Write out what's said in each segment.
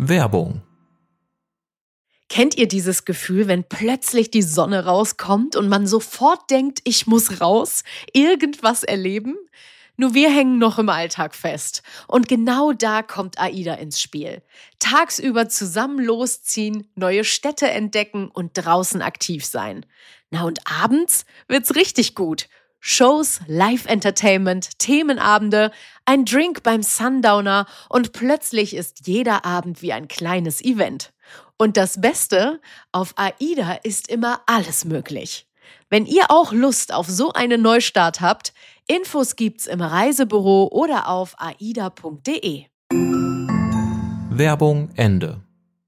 Werbung. Kennt ihr dieses Gefühl, wenn plötzlich die Sonne rauskommt und man sofort denkt, ich muss raus, irgendwas erleben? Nur wir hängen noch im Alltag fest. Und genau da kommt AIDA ins Spiel. Tagsüber zusammen losziehen, neue Städte entdecken und draußen aktiv sein. Na und abends wird's richtig gut. Shows, Live-Entertainment, Themenabende, ein Drink beim Sundowner und plötzlich ist jeder Abend wie ein kleines Event. Und das Beste, auf AIDA ist immer alles möglich. Wenn ihr auch Lust auf so einen Neustart habt, Infos gibt's im Reisebüro oder auf aida.de. Werbung Ende.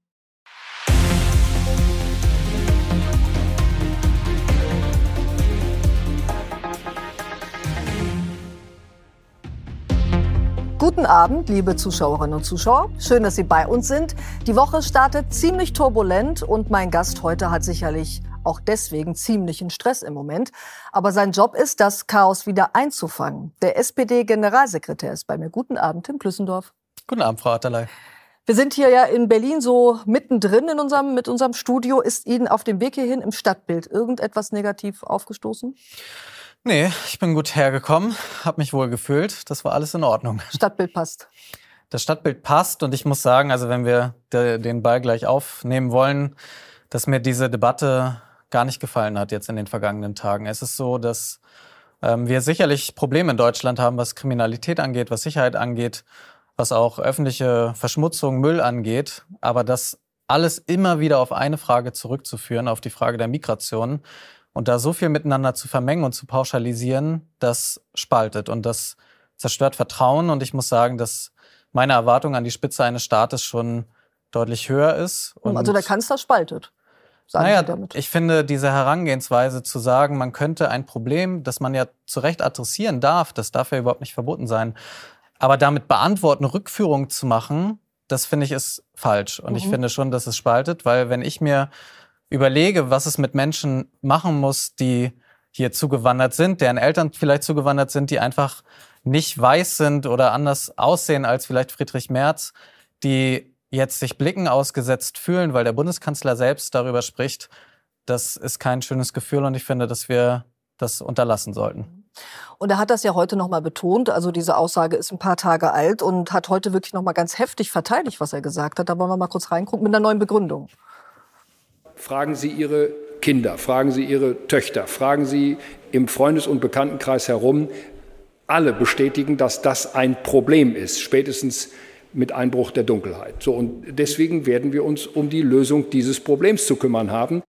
Guten Abend, liebe Zuschauerinnen und Zuschauer. Schön, dass Sie bei uns sind. Die Woche startet ziemlich turbulent und mein Gast heute hat sicherlich auch deswegen ziemlichen Stress im Moment. Aber sein Job ist, das Chaos wieder einzufangen. Der SPD-Generalsekretär ist bei mir. Guten Abend, Tim Klüssendorf. Guten Abend, Frau Atterlei. Wir sind hier ja in Berlin so mittendrin mit unserem Studio. Ist Ihnen auf dem Weg hierhin im Stadtbild irgendetwas negativ aufgestoßen? Nee, ich bin gut hergekommen, habe mich wohl gefühlt. Das war alles in Ordnung. Stadtbild passt. Das Stadtbild passt und ich muss sagen, also wenn wir den Ball gleich aufnehmen wollen, dass mir diese Debatte gar nicht gefallen hat jetzt in den vergangenen Tagen. Es ist so, dass wir sicherlich Probleme in Deutschland haben, was Kriminalität angeht, was Sicherheit angeht, was auch öffentliche Verschmutzung, Müll angeht. Aber das alles immer wieder auf eine Frage zurückzuführen, auf die Frage der Migration. Und da so viel miteinander zu vermengen und zu pauschalisieren, das spaltet und das zerstört Vertrauen. Und ich muss sagen, dass meine Erwartung an die Spitze eines Staates schon deutlich höher ist. Und also der Kanzler spaltet, sagen Sie damit. Ich finde diese Herangehensweise zu sagen, man könnte ein Problem, das man ja zu Recht adressieren darf, das darf ja überhaupt nicht verboten sein, aber damit beantworten, Rückführung zu machen, das finde ich ist falsch. Und ich finde schon, dass es spaltet, weil wenn ich mir überlege, was es mit Menschen machen muss, die hier zugewandert sind, deren Eltern vielleicht zugewandert sind, die einfach nicht weiß sind oder anders aussehen als vielleicht Friedrich Merz, die jetzt sich Blicken ausgesetzt fühlen, weil der Bundeskanzler selbst darüber spricht, das ist kein schönes Gefühl und ich finde, dass wir das unterlassen sollten. Und er hat das ja heute noch mal betont, also diese Aussage ist ein paar Tage alt und hat heute wirklich noch mal ganz heftig verteidigt, was er gesagt hat. Da wollen wir mal kurz reingucken mit einer neuen Begründung. Fragen Sie Ihre Kinder, fragen Sie Ihre Töchter, fragen Sie im Freundes- und Bekanntenkreis herum. Alle bestätigen, dass das ein Problem ist, spätestens mit Einbruch der Dunkelheit. So, und deswegen werden wir uns um die Lösung dieses Problems zu kümmern haben.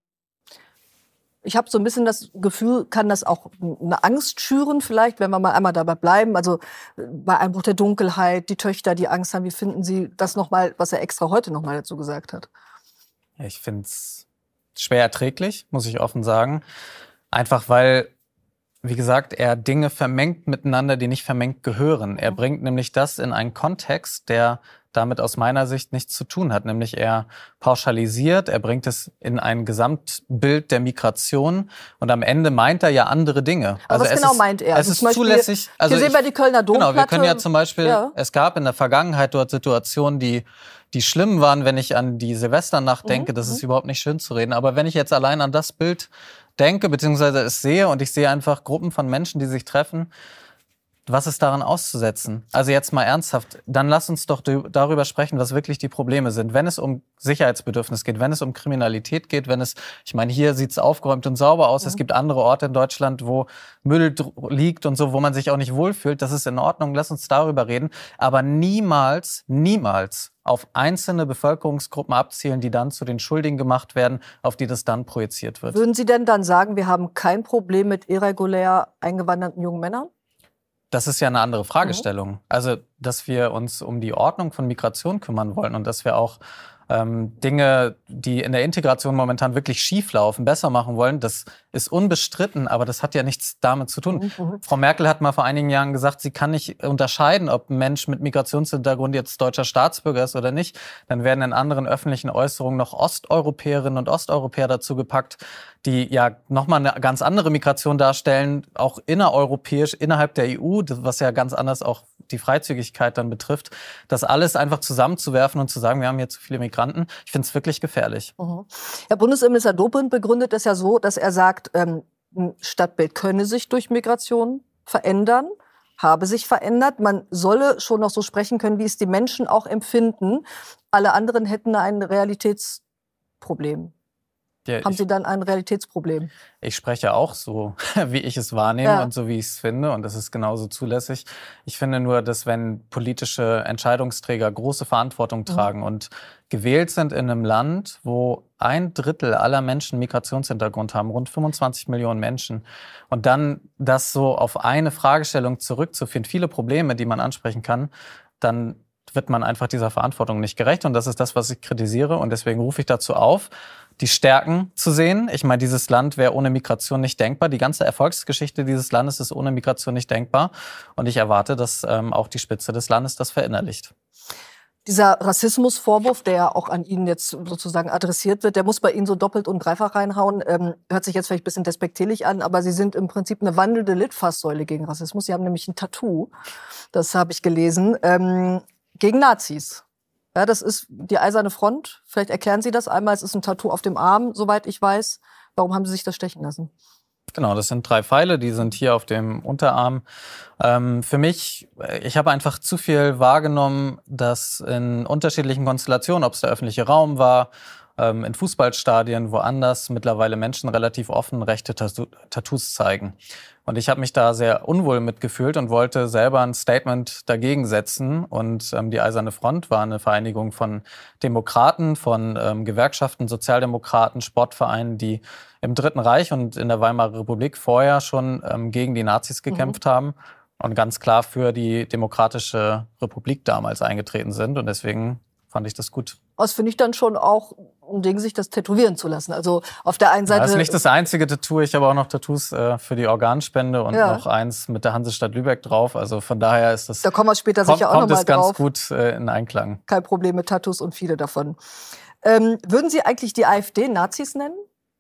Ich habe so ein bisschen das Gefühl, kann das auch eine Angst schüren vielleicht, wenn wir mal einmal dabei bleiben. Also bei Einbruch der Dunkelheit, die Töchter, die Angst haben. Wie finden Sie das nochmal, was er extra heute nochmal dazu gesagt hat? Ja, ich finde es schwer erträglich, muss ich offen sagen. Einfach weil, wie gesagt, er Dinge vermengt miteinander, die nicht vermengt gehören. Er bringt nämlich das in einen Kontext, der damit aus meiner Sicht nichts zu tun hat. Nämlich er pauschalisiert, er bringt es in ein Gesamtbild der Migration und am Ende meint er ja andere Dinge. Aber was genau meint er? Es ist zulässig. Also hier sehen wir die Kölner Domplatte. Genau, wir können ja zum Beispiel, es gab in der Vergangenheit dort Situationen, die schlimm waren, wenn ich an die Silvesternacht denke. Das ist überhaupt nicht schön zu reden. Aber wenn ich jetzt allein an das Bild denke, beziehungsweise es sehe und ich sehe einfach Gruppen von Menschen, die sich treffen, was ist daran auszusetzen? Also jetzt mal ernsthaft, dann lass uns doch darüber sprechen, was wirklich die Probleme sind. Wenn es um Sicherheitsbedürfnis geht, wenn es um Kriminalität geht, ich meine, hier sieht's aufgeräumt und sauber aus. Es gibt andere Orte in Deutschland, wo Müll liegt und so, wo man sich auch nicht wohlfühlt. Das ist in Ordnung, lass uns darüber reden. Aber niemals auf einzelne Bevölkerungsgruppen abzielen, die dann zu den Schuldigen gemacht werden, auf die das dann projiziert wird. Würden Sie denn dann sagen, wir haben kein Problem mit irregulär eingewanderten jungen Männern? Das ist ja eine andere Fragestellung. Also, dass wir uns um die Ordnung von Migration kümmern wollen und dass wir auch Dinge, die in der Integration momentan wirklich schief laufen, besser machen wollen, das ist unbestritten, aber das hat ja nichts damit zu tun. Frau Merkel hat mal vor einigen Jahren gesagt, sie kann nicht unterscheiden, ob ein Mensch mit Migrationshintergrund jetzt deutscher Staatsbürger ist oder nicht. Dann werden in anderen öffentlichen Äußerungen noch Osteuropäerinnen und Osteuropäer dazu gepackt, die ja nochmal eine ganz andere Migration darstellen, auch innereuropäisch, innerhalb der EU, was ja ganz anders auch die Freizügigkeit Rechtsstaatlichkeit dann betrifft, das alles einfach zusammenzuwerfen und zu sagen, wir haben hier zu viele Migranten, ich finde es wirklich gefährlich. Herr Bundesinnenminister Dobrindt begründet es ja so, dass er sagt, ein Stadtbild könne sich durch Migration verändern, habe sich verändert. Man solle schon noch so sprechen können, wie es die Menschen auch empfinden. Alle anderen hätten ein Realitätsproblem. Ja, haben Sie dann ein Realitätsproblem? Ich spreche auch so, wie ich es wahrnehme und so, wie ich es finde. Und das ist genauso zulässig. Ich finde nur, dass wenn politische Entscheidungsträger große Verantwortung tragen und gewählt sind in einem Land, wo 1/3 aller Menschen Migrationshintergrund haben, rund 25 Millionen Menschen, und dann das so auf eine Fragestellung zurückzuführen, viele Probleme, die man ansprechen kann, dann wird man einfach dieser Verantwortung nicht gerecht. Und das ist das, was ich kritisiere. Und deswegen rufe ich dazu auf, die Stärken zu sehen. Ich meine, dieses Land wäre ohne Migration nicht denkbar. Die ganze Erfolgsgeschichte dieses Landes ist ohne Migration nicht denkbar. Und ich erwarte, dass auch die Spitze des Landes das verinnerlicht. Dieser Rassismusvorwurf, der auch an Ihnen jetzt sozusagen adressiert wird, der muss bei Ihnen so doppelt und dreifach reinhauen. Hört sich jetzt vielleicht ein bisschen despektierlich an, aber Sie sind im Prinzip eine wandelnde Litfaßsäule gegen Rassismus. Sie haben nämlich ein Tattoo, das habe ich gelesen, gegen Nazis. Ja, das ist die Eiserne Front. Vielleicht erklären Sie das einmal. Es ist ein Tattoo auf dem Arm, soweit ich weiß. Warum haben Sie sich das stechen lassen? Genau, das sind 3 Pfeile, die sind hier auf dem Unterarm. Für mich, ich habe einfach zu viel wahrgenommen, dass in unterschiedlichen Konstellationen, ob es der öffentliche Raum war, in Fußballstadien, woanders, mittlerweile Menschen relativ offen rechte Tattoos zeigen. Und ich habe mich da sehr unwohl mitgefühlt und wollte selber ein Statement dagegen setzen. Und die Eiserne Front war eine Vereinigung von Demokraten, von Gewerkschaften, Sozialdemokraten, Sportvereinen, die im Dritten Reich und in der Weimarer Republik vorher schon gegen die Nazis gekämpft haben und ganz klar für die Demokratische Republik damals eingetreten sind. Und deswegen fand ich das gut. Das finde ich dann schon auch ein Ding, sich das tätowieren zu lassen. Also auf der einen Seite... Das ist nicht das einzige Tattoo. Ich habe auch noch Tattoos für die Organspende und noch eins mit der Hansestadt Lübeck drauf. Also von daher ist das... Da kommen wir später sicher auch noch mal drauf. Kommt es ganz gut in Einklang. Kein Problem mit Tattoos und viele davon. Würden Sie eigentlich die AfD Nazis nennen?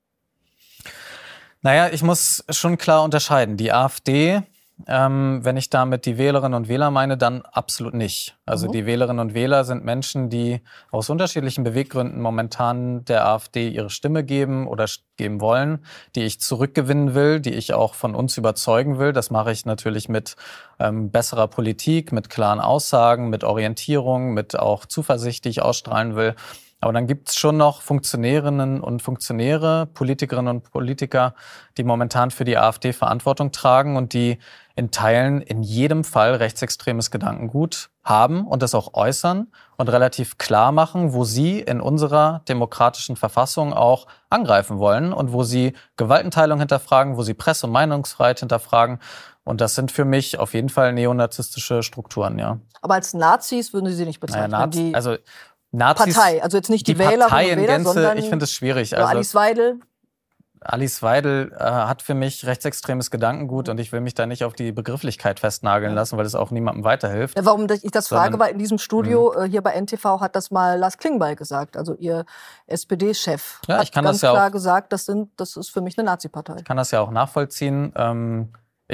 Naja, ich muss schon klar unterscheiden. Die AfD... wenn ich damit die Wählerinnen und Wähler meine, dann absolut nicht. Also die Wählerinnen und Wähler sind Menschen, die aus unterschiedlichen Beweggründen momentan der AfD ihre Stimme geben oder geben wollen, die ich zurückgewinnen will, die ich auch von uns überzeugen will. Das mache ich natürlich mit besserer Politik, mit klaren Aussagen, mit Orientierung, mit auch Zuversicht, die ich ausstrahlen will. Aber dann gibt es schon noch Funktionärinnen und Funktionäre, Politikerinnen und Politiker, die momentan für die AfD Verantwortung tragen und die in Teilen in jedem Fall rechtsextremes Gedankengut haben und das auch äußern und relativ klar machen, wo sie in unserer demokratischen Verfassung auch angreifen wollen und wo sie Gewaltenteilung hinterfragen, wo sie Presse- und Meinungsfreiheit hinterfragen. Und das sind für mich auf jeden Fall neonazistische Strukturen, ja. Aber als Nazis würden Sie sie nicht bezeichnen? Naja, Nazis, Partei, also jetzt nicht die Wählerinnen und Wähler, sondern ich finde es schwierig. Also Alice Weidel. Alice Weidel hat für mich rechtsextremes Gedankengut und ich will mich da nicht auf die Begrifflichkeit festnageln lassen, weil das auch niemandem weiterhilft. Ja, warum ich das frage, weil in diesem Studio hier bei NTV hat das mal Lars Klingbeil gesagt, also Ihr SPD-Chef. Ja, hat ich kann ganz das ja klar auch, gesagt, das ist für mich eine Nazi-Partei. Ich kann das ja auch nachvollziehen.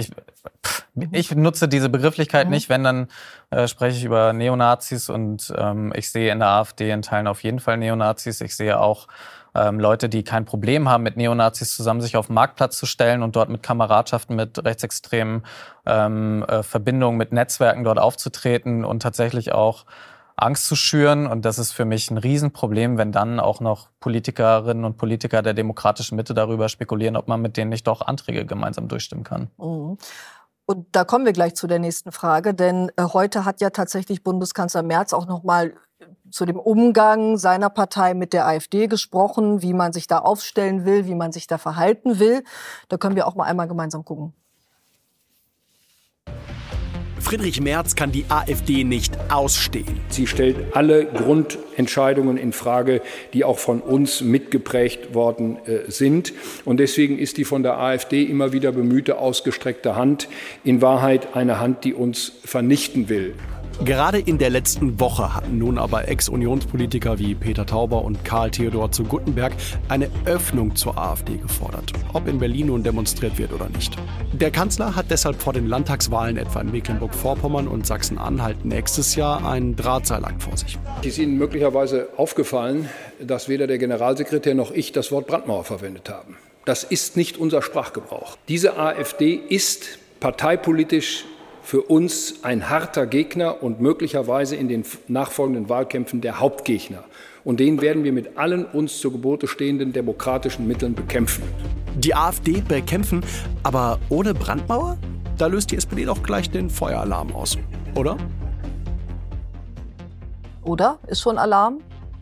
Ich nutze diese Begrifflichkeit nicht, wenn, dann spreche ich über Neonazis und ich sehe in der AfD in Teilen auf jeden Fall Neonazis. Ich sehe auch Leute, die kein Problem haben, mit Neonazis zusammen sich auf den Marktplatz zu stellen und dort mit Kameradschaften, mit rechtsextremen Verbindungen, mit Netzwerken dort aufzutreten und tatsächlich auch Angst zu schüren. Und das ist für mich ein Riesenproblem, wenn dann auch noch Politikerinnen und Politiker der demokratischen Mitte darüber spekulieren, ob man mit denen nicht doch Anträge gemeinsam durchstimmen kann. Und da kommen wir gleich zu der nächsten Frage, denn heute hat ja tatsächlich Bundeskanzler Merz auch noch mal zu dem Umgang seiner Partei mit der AfD gesprochen, wie man sich da aufstellen will, wie man sich da verhalten will. Da können wir auch mal einmal gemeinsam gucken. Friedrich Merz kann die AfD nicht ausstehen. Sie stellt alle Grundentscheidungen in Frage, die auch von uns mitgeprägt worden sind. Und deswegen ist die von der AfD immer wieder bemühte ausgestreckte Hand in Wahrheit eine Hand, die uns vernichten will. Gerade in der letzten Woche hatten nun aber Ex-Unionspolitiker wie Peter Tauber und Karl Theodor zu Guttenberg eine Öffnung zur AfD gefordert, ob in Berlin nun demonstriert wird oder nicht. Der Kanzler hat deshalb vor den Landtagswahlen etwa in Mecklenburg-Vorpommern und Sachsen-Anhalt nächstes Jahr einen Drahtseilakt vor sich. Ist Ihnen möglicherweise aufgefallen, dass weder der Generalsekretär noch ich das Wort Brandmauer verwendet haben? Das ist nicht unser Sprachgebrauch. Diese AfD ist parteipolitisch für uns ein harter Gegner und möglicherweise in den nachfolgenden Wahlkämpfen der Hauptgegner. Und den werden wir mit allen uns zu Gebote stehenden demokratischen Mitteln bekämpfen. Die AfD bekämpfen, aber ohne Brandmauer? Da löst die SPD doch gleich den Feueralarm aus, oder? Oder? Ist schon Alarm?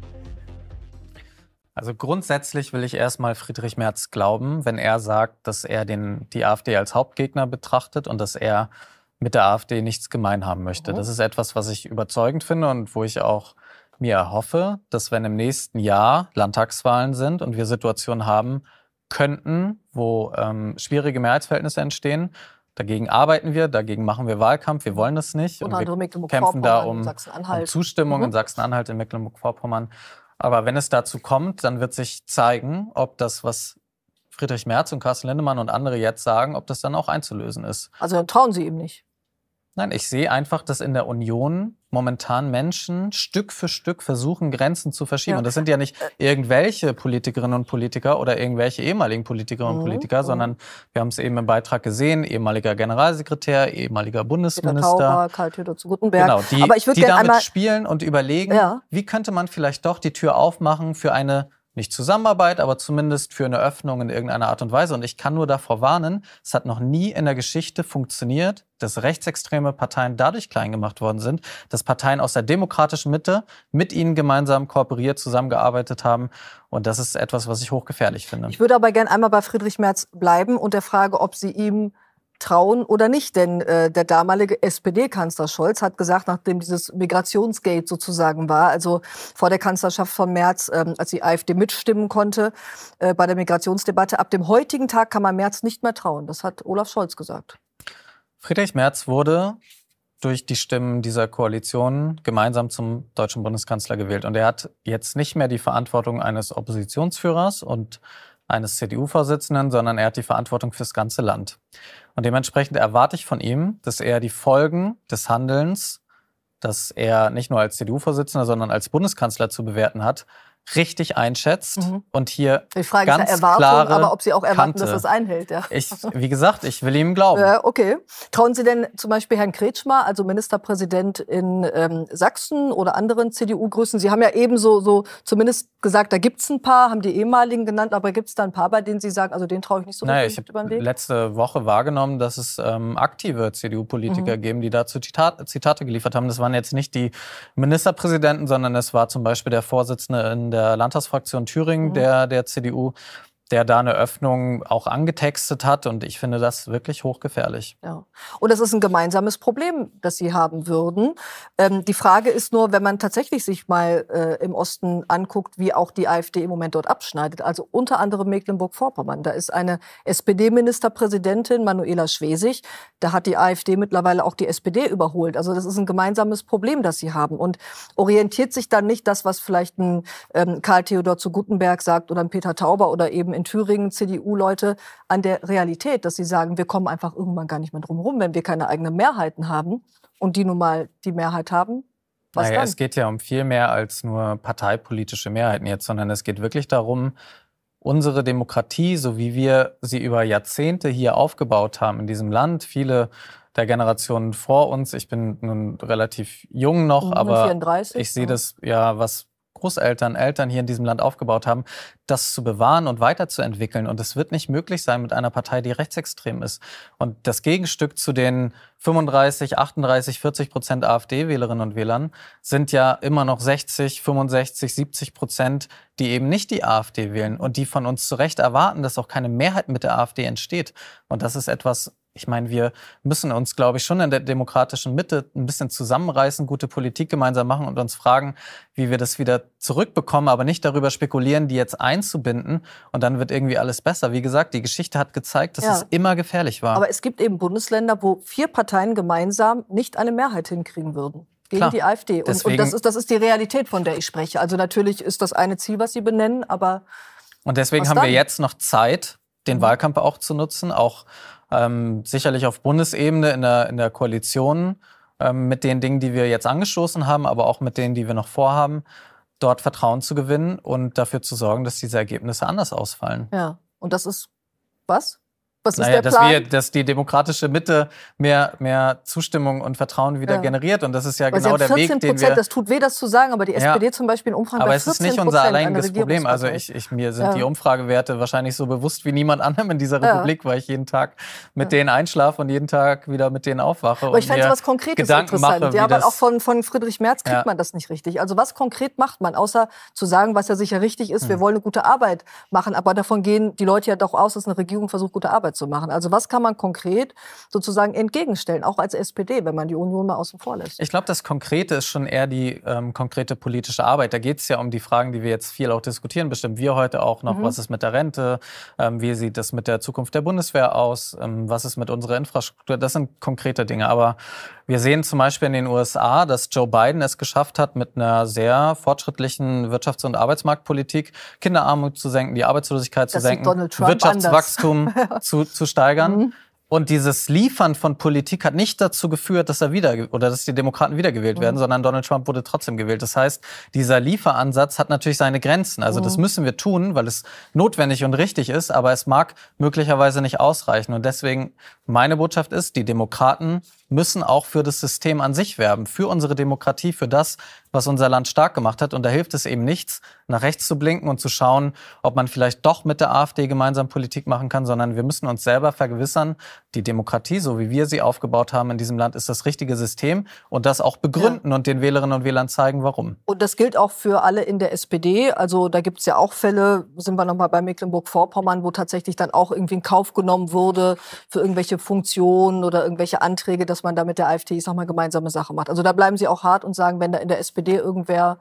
Also grundsätzlich will ich erstmal Friedrich Merz glauben, wenn er sagt, dass er die AfD als Hauptgegner betrachtet und dass er mit der AfD nichts gemein haben möchte. Das ist etwas, was ich überzeugend finde und wo ich auch mir erhoffe, dass wenn im nächsten Jahr Landtagswahlen sind und wir Situationen haben könnten, wo schwierige Mehrheitsverhältnisse entstehen, dagegen arbeiten wir, dagegen machen wir Wahlkampf, wir wollen das nicht und wir kämpfen da um Zustimmung in Sachsen-Anhalt, in Mecklenburg-Vorpommern. Aber wenn es dazu kommt, dann wird sich zeigen, ob das, was Friedrich Merz und Carsten Linnemann und andere jetzt sagen, ob das dann auch einzulösen ist. Also dann trauen Sie ihm nicht? Nein, ich sehe einfach, dass in der Union momentan Menschen Stück für Stück versuchen, Grenzen zu verschieben. Ja. Und das sind ja nicht irgendwelche Politikerinnen und Politiker oder irgendwelche ehemaligen Politikerinnen und Politiker, sondern wir haben es eben im Beitrag gesehen, ehemaliger Generalsekretär, ehemaliger Bundesminister. Peter Tauber, Karl Theodor zu Guttenberg. Genau, Aber ich die damit spielen und überlegen, wie könnte man vielleicht doch die Tür aufmachen für eine nicht Zusammenarbeit, aber zumindest für eine Öffnung in irgendeiner Art und Weise. Und ich kann nur davor warnen, es hat noch nie in der Geschichte funktioniert, dass rechtsextreme Parteien dadurch klein gemacht worden sind, dass Parteien aus der demokratischen Mitte mit ihnen gemeinsam kooperiert, zusammengearbeitet haben. Und das ist etwas, was ich hochgefährlich finde. Ich würde aber gerne einmal bei Friedrich Merz bleiben und der Frage, ob Sie ihm trauen oder nicht. Denn der damalige SPD-Kanzler Scholz hat gesagt, nachdem dieses Migrationsgate sozusagen war, also vor der Kanzlerschaft von Merz, als die AfD mitstimmen konnte bei der Migrationsdebatte, ab dem heutigen Tag kann man Merz nicht mehr trauen. Das hat Olaf Scholz gesagt. Friedrich Merz wurde durch die Stimmen dieser Koalition gemeinsam zum deutschen Bundeskanzler gewählt. Und er hat jetzt nicht mehr die Verantwortung eines Oppositionsführers und eines CDU-Vorsitzenden, sondern er hat die Verantwortung fürs ganze Land. Und dementsprechend erwarte ich von ihm, dass er die Folgen des Handelns, das er nicht nur als CDU-Vorsitzender, sondern als Bundeskanzler zu bewerten hat, richtig einschätzt und hier die Frage ganz ist ja Erwartung, klare aber ob Sie auch erwarten, Kante. dass das einhält. Ja. Wie gesagt, ich will ihm glauben. Okay. Trauen Sie denn zum Beispiel Herrn Kretschmer, also Ministerpräsident in Sachsen oder anderen CDU-Größen? Sie haben ja eben so zumindest gesagt, da gibt's ein paar, haben die ehemaligen genannt, aber gibt's da ein paar, bei denen Sie sagen, also den traue ich nicht so richtig über den Weg? Letzte Woche wahrgenommen, dass es aktive CDU-Politiker geben, die dazu Zitate geliefert haben. Das waren jetzt nicht die Ministerpräsidenten, sondern es war zum Beispiel der Vorsitzende in der Landtagsfraktion Thüringen der CDU, der da eine Öffnung auch angetextet hat. Und ich finde das wirklich hochgefährlich. Ja. Und das ist ein gemeinsames Problem, das Sie haben würden. Die Frage ist nur, wenn man tatsächlich sich mal im Osten anguckt, wie auch die AfD im Moment dort abschneidet. Also unter anderem Mecklenburg-Vorpommern. Da ist eine SPD-Ministerpräsidentin, Manuela Schwesig. Da hat die AfD mittlerweile auch die SPD überholt. Also das ist ein gemeinsames Problem, das Sie haben. Und orientiert sich dann nicht das, was vielleicht ein Karl Theodor zu Guttenberg sagt oder ein Peter Tauber oder eben in Thüringen CDU-Leute an der Realität, dass sie sagen, wir kommen einfach irgendwann gar nicht mehr drum rum, wenn wir keine eigenen Mehrheiten haben und die nun mal die Mehrheit haben. Was dann? Es geht ja um viel mehr als nur parteipolitische Mehrheiten jetzt, sondern es geht wirklich darum, unsere Demokratie, so wie wir sie über Jahrzehnte hier aufgebaut haben in diesem Land, viele der Generationen vor uns, ich bin nun relativ jung noch, aber 34, ich sehe das ja, was Großeltern, Eltern hier in diesem Land aufgebaut haben, das zu bewahren und weiterzuentwickeln. Und es wird nicht möglich sein mit einer Partei, die rechtsextrem ist. Und das Gegenstück zu den 35, 38, 40% AfD-Wählerinnen und Wählern sind ja immer noch 60, 65, 70%, die eben nicht die AfD wählen und die von uns zu Recht erwarten, dass auch keine Mehrheit mit der AfD entsteht. Und das ist etwas, ich meine, wir müssen uns, glaube ich, schon in der demokratischen Mitte ein bisschen zusammenreißen, gute Politik gemeinsam machen und uns fragen, wie wir das wieder zurückbekommen, aber nicht darüber spekulieren, die jetzt einzubinden und dann wird irgendwie alles besser. Wie gesagt, die Geschichte hat gezeigt, dass es immer gefährlich war. Aber es gibt eben Bundesländer, wo 4 Parteien gemeinsam nicht eine Mehrheit hinkriegen würden. gegen die AfD. Und das ist die Realität, von der ich spreche. Also natürlich ist das eine Ziel, was Sie benennen, aber und deswegen haben wir jetzt noch Zeit, den Wahlkampf auch zu nutzen, auch sicherlich auf Bundesebene in der Koalition mit den Dingen, die wir jetzt angestoßen haben, aber auch mit denen, die wir noch vorhaben, dort Vertrauen zu gewinnen und dafür zu sorgen, dass diese Ergebnisse anders ausfallen. Ja, und das ist was? Was ist der Plan? Dass die demokratische Mitte mehr Zustimmung und Vertrauen wieder generiert. Und das ist ja genau der Weg, den wir... Das tut weh, das zu sagen, aber die SPD zum Beispiel in Umfragen bei 14%. Aber es ist nicht unser alleiniges Problem. Also mir sind die Umfragewerte wahrscheinlich so bewusst wie niemand anderem in dieser Republik, weil ich jeden Tag mit denen einschlafe und jeden Tag wieder mit denen aufwache. Aber ich fände was Konkretes Gedanken interessant. Mache, aber auch von Friedrich Merz kriegt man das nicht richtig. Also was konkret macht man, außer zu sagen, was ja sicher richtig ist, wir wollen eine gute Arbeit machen. Aber davon gehen die Leute ja doch aus, dass eine Regierung versucht, gute Arbeit zu machen. Also was kann man konkret sozusagen entgegenstellen, auch als SPD, wenn man die Union mal außen vor lässt? Ich glaube, das Konkrete ist schon eher die konkrete politische Arbeit. Da geht es ja um die Fragen, die wir jetzt viel auch diskutieren, bestimmt wir heute auch noch. Was ist mit der Rente? Wie sieht es mit der Zukunft der Bundeswehr aus? Was ist mit unserer Infrastruktur? Das sind konkrete Dinge. Aber wir sehen zum Beispiel in den USA, dass Joe Biden es geschafft hat, mit einer sehr fortschrittlichen Wirtschafts- und Arbeitsmarktpolitik Kinderarmut zu senken, die Arbeitslosigkeit zu senken, Wirtschaftswachstum zu steigern. Und dieses Liefern von Politik hat nicht dazu geführt, dass dass die Demokraten wiedergewählt werden, sondern Donald Trump wurde trotzdem gewählt. Das heißt, dieser Lieferansatz hat natürlich seine Grenzen. Also das müssen wir tun, weil es notwendig und richtig ist, aber es mag möglicherweise nicht ausreichen. Und deswegen meine Botschaft ist, die Demokraten müssen auch für das System an sich werben, für unsere Demokratie, für das, was unser Land stark gemacht hat. Und da hilft es eben nichts, nach rechts zu blinken und zu schauen, ob man vielleicht doch mit der AfD gemeinsam Politik machen kann, sondern wir müssen uns selber vergewissern, die Demokratie, so wie wir sie aufgebaut haben in diesem Land, ist das richtige System und das auch begründen und den Wählerinnen und Wählern zeigen, warum. Und das gilt auch für alle in der SPD. Also da gibt es ja auch Fälle, sind wir nochmal bei Mecklenburg-Vorpommern, wo tatsächlich dann auch irgendwie in Kauf genommen wurde für irgendwelche Funktionen oder irgendwelche Anträge, dass man da mit der AfD, ich sag mal, gemeinsame Sache macht. Also da bleiben Sie auch hart und sagen, wenn da in der SPD irgendwer...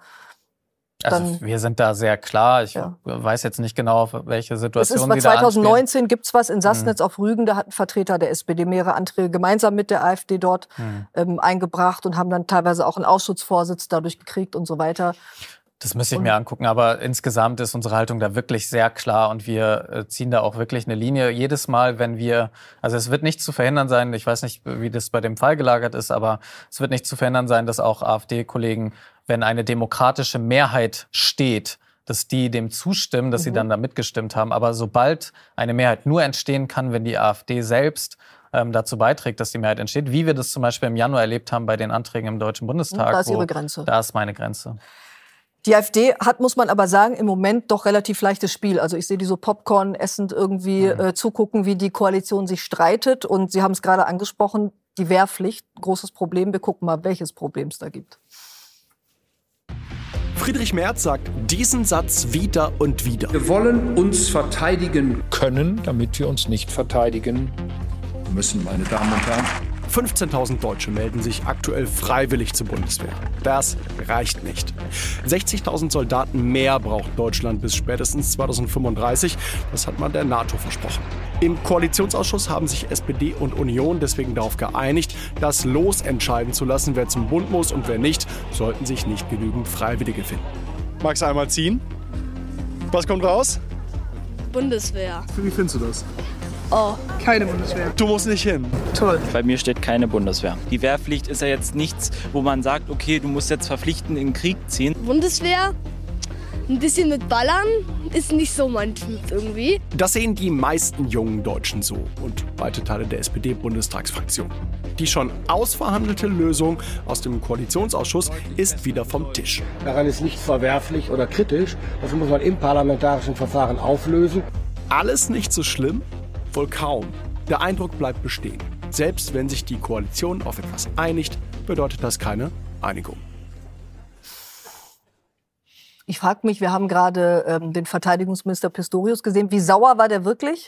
Also wir sind da sehr klar. Ich weiß jetzt nicht genau, auf welche Situation Sie da 2019 gibt es was in Sassnitz auf Rügen. Da hat ein Vertreter der SPD mehrere Anträge gemeinsam mit der AfD dort eingebracht und haben dann teilweise auch einen Ausschussvorsitz dadurch gekriegt und so weiter. Das müsste ich mir angucken, aber insgesamt ist unsere Haltung da wirklich sehr klar und wir ziehen da auch wirklich eine Linie. Jedes Mal, wenn also es wird nicht zu verhindern sein, ich weiß nicht, wie das bei dem Fall gelagert ist, aber es wird nicht zu verhindern sein, dass auch AfD-Kollegen, wenn eine demokratische Mehrheit steht, dass die dem zustimmen, dass sie dann da mitgestimmt haben. Aber sobald eine Mehrheit nur entstehen kann, wenn die AfD selbst dazu beiträgt, dass die Mehrheit entsteht, wie wir das zum Beispiel im Januar erlebt haben bei den Anträgen im Deutschen Bundestag. Da ist Ihre Grenze. Da ist meine Grenze. Die AfD hat, muss man aber sagen, im Moment doch relativ leichtes Spiel. Also ich sehe die so Popcorn essend irgendwie zugucken, wie die Koalition sich streitet. Und Sie haben es gerade angesprochen, die Wehrpflicht, großes Problem. Wir gucken mal, welches Problem es da gibt. Friedrich Merz sagt diesen Satz wieder und wieder. Wir wollen uns verteidigen können, damit wir uns nicht verteidigen müssen, meine Damen und Herren. 15.000 Deutsche melden sich aktuell freiwillig zur Bundeswehr. Das reicht nicht. 60.000 Soldaten mehr braucht Deutschland bis spätestens 2035. Das hat man der NATO versprochen. Im Koalitionsausschuss haben sich SPD und Union deswegen darauf geeinigt, das Los entscheiden zu lassen, wer zum Bund muss und wer nicht, sollten sich nicht genügend Freiwillige finden. Magst du einmal ziehen? Was kommt raus? Bundeswehr. Wie findest du das? Oh, keine Bundeswehr. Du musst nicht hin. Toll. Bei mir steht keine Bundeswehr. Die Wehrpflicht ist ja jetzt nichts, wo man sagt, okay, du musst jetzt verpflichtend in den Krieg ziehen. Bundeswehr, ein bisschen mit Ballern, ist nicht so mein Typ irgendwie. Das sehen die meisten jungen Deutschen so und weite Teile der SPD-Bundestagsfraktion. Die schon ausverhandelte Lösung aus dem Koalitionsausschuss ist wieder vom Tisch. Daran ist nichts verwerflich oder kritisch. Das muss man im parlamentarischen Verfahren auflösen. Alles nicht so schlimm? Wohl kaum. Der Eindruck bleibt bestehen. Selbst wenn sich die Koalition auf etwas einigt, bedeutet das keine Einigung. Ich frage mich, wir haben gerade den Verteidigungsminister Pistorius gesehen. Wie sauer war der wirklich?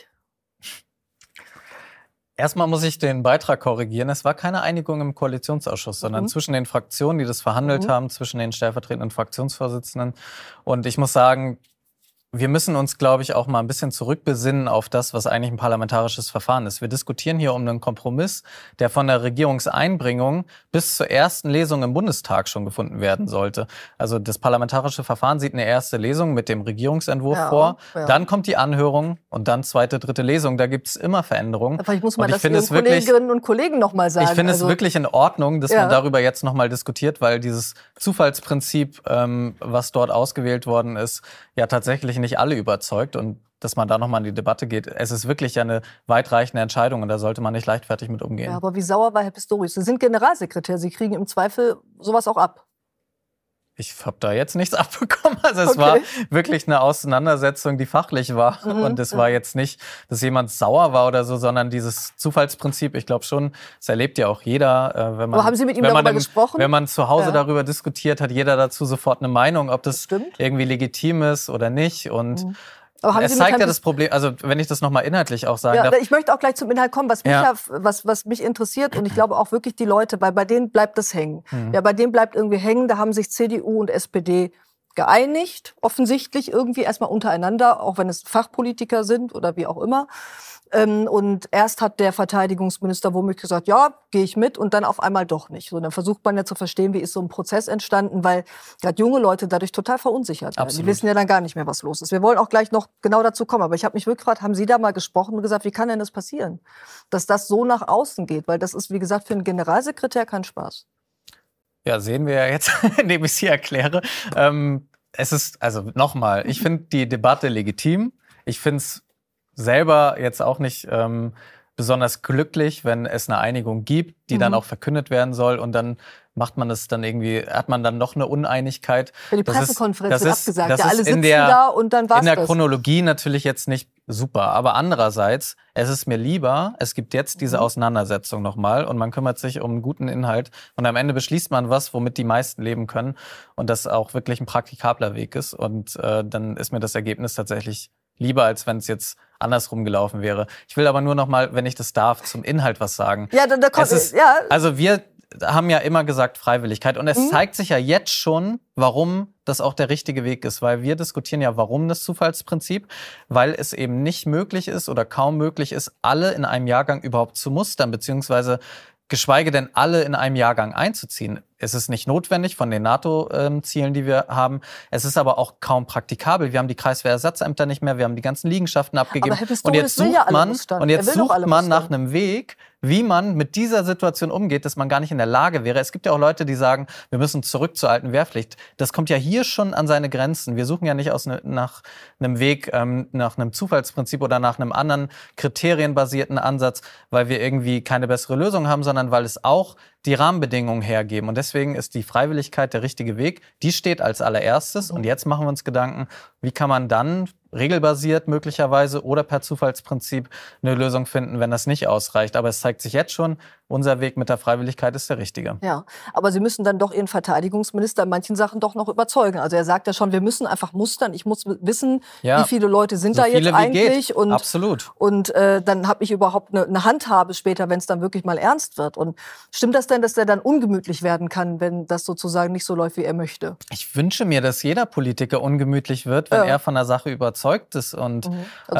Erstmal muss ich den Beitrag korrigieren. Es war keine Einigung im Koalitionsausschuss, sondern zwischen den Fraktionen, die das verhandelt haben, zwischen den stellvertretenden Fraktionsvorsitzenden. Und ich muss sagen, wir müssen uns, glaube ich, auch mal ein bisschen zurückbesinnen auf das, was eigentlich ein parlamentarisches Verfahren ist. Wir diskutieren hier um einen Kompromiss, der von der Regierungseinbringung bis zur ersten Lesung im Bundestag schon gefunden werden sollte. Also das parlamentarische Verfahren sieht eine erste Lesung mit dem Regierungsentwurf vor, dann kommt die Anhörung und dann zweite, dritte Lesung. Da gibt es immer Veränderungen. Vielleicht muss man das Ihren Kolleginnen und Kollegen noch mal sagen. Ich finde es wirklich in Ordnung, dass man darüber jetzt noch mal diskutiert, weil dieses Zufallsprinzip, was dort ausgewählt worden ist, ja tatsächlich nicht alle überzeugt und dass man da nochmal in die Debatte geht. Es ist wirklich eine weitreichende Entscheidung und da sollte man nicht leichtfertig mit umgehen. Ja, aber wie sauer war Herr Pistorius? Sie sind Generalsekretär, Sie kriegen im Zweifel sowas auch ab. Ich habe da jetzt nichts abbekommen. Also es war wirklich eine Auseinandersetzung, die fachlich war. Und es war jetzt nicht, dass jemand sauer war oder so, sondern dieses Zufallsprinzip, ich glaube schon, das erlebt ja auch jeder. Wenn man, aber haben Sie mit ihm darüber gesprochen? Wenn man zu Hause darüber diskutiert, hat jeder dazu sofort eine Meinung, ob das irgendwie legitim ist oder nicht. Und es zeigt ja das Problem, also wenn ich das nochmal inhaltlich auch sagen darf. Ich möchte auch gleich zum Inhalt kommen, was mich interessiert und ich glaube auch wirklich die Leute, weil bei denen bleibt das hängen. Ja, bei denen bleibt irgendwie hängen, da haben sich CDU und SPD geeinigt, offensichtlich irgendwie erstmal untereinander, auch wenn es Fachpolitiker sind oder wie auch immer. Und erst hat der Verteidigungsminister womöglich gesagt, ja, gehe ich mit und dann auf einmal doch nicht. So, dann versucht man ja zu verstehen, wie ist so ein Prozess entstanden, weil gerade junge Leute dadurch total verunsichert werden. Die wissen ja dann gar nicht mehr, was los ist. Wir wollen auch gleich noch genau dazu kommen, aber ich habe mich wirklich gefragt, haben Sie da mal gesprochen und gesagt, wie kann denn das passieren, dass das so nach außen geht? Weil das ist, wie gesagt, für einen Generalsekretär kein Spaß. Ja, sehen wir ja jetzt, indem ich sie erkläre. Es ist, also nochmal, ich finde die Debatte legitim. Ich finde es selber jetzt auch nicht besonders glücklich, wenn es eine Einigung gibt, die dann auch verkündet werden soll und dann macht man es dann irgendwie, hat man dann noch eine Uneinigkeit. Ja, die Pressekonferenz wird abgesagt, ja, alle sitzen da und dann war's das. In der Chronologie natürlich jetzt nicht super, aber andererseits, es ist mir lieber, es gibt jetzt diese Auseinandersetzung nochmal und man kümmert sich um einen guten Inhalt und am Ende beschließt man was, womit die meisten leben können und das auch wirklich ein praktikabler Weg ist und dann ist mir das Ergebnis tatsächlich lieber, als wenn es jetzt andersrum gelaufen wäre. Ich will aber nur noch mal, wenn ich das darf, zum Inhalt was sagen. Ja, da kommt Also wir haben ja immer gesagt Freiwilligkeit und es zeigt sich ja jetzt schon, warum das auch der richtige Weg ist, weil wir diskutieren ja, warum das Zufallsprinzip, weil es eben nicht möglich ist oder kaum möglich ist, alle in einem Jahrgang überhaupt zu mustern, beziehungsweise geschweige denn alle in einem Jahrgang einzuziehen. Es ist nicht notwendig von den NATO-Zielen, die wir haben. Es ist aber auch kaum praktikabel. Wir haben die Kreiswehrersatzämter nicht mehr, wir haben die ganzen Liegenschaften abgegeben. Und jetzt sucht man nach einem Weg, wie man mit dieser Situation umgeht, dass man gar nicht in der Lage wäre. Es gibt ja auch Leute, die sagen, wir müssen zurück zur alten Wehrpflicht. Das kommt ja hier schon an seine Grenzen. Wir suchen ja nicht nach einem Weg, nach einem Zufallsprinzip oder nach einem anderen kriterienbasierten Ansatz, weil wir irgendwie keine bessere Lösung haben, sondern weil es auch die Rahmenbedingungen hergeben. Und deswegen ist die Freiwilligkeit der richtige Weg. Die steht als allererstes. Und jetzt machen wir uns Gedanken, wie kann man dann regelbasiert möglicherweise oder per Zufallsprinzip eine Lösung finden, wenn das nicht ausreicht. Aber es zeigt sich jetzt schon, unser Weg mit der Freiwilligkeit ist der richtige. Ja, aber Sie müssen dann doch Ihren Verteidigungsminister in manchen Sachen doch noch überzeugen. Also er sagt ja schon, wir müssen einfach mustern. Ich muss wissen, wie viele Leute sind so da jetzt eigentlich. Und, absolut. Und dann habe ich überhaupt eine Handhabe später, wenn es dann wirklich mal ernst wird. Und stimmt das denn, dass der dann ungemütlich werden kann, wenn das sozusagen nicht so läuft, wie er möchte? Ich wünsche mir, dass jeder Politiker ungemütlich wird, wenn er von der Sache überzeugt ist und,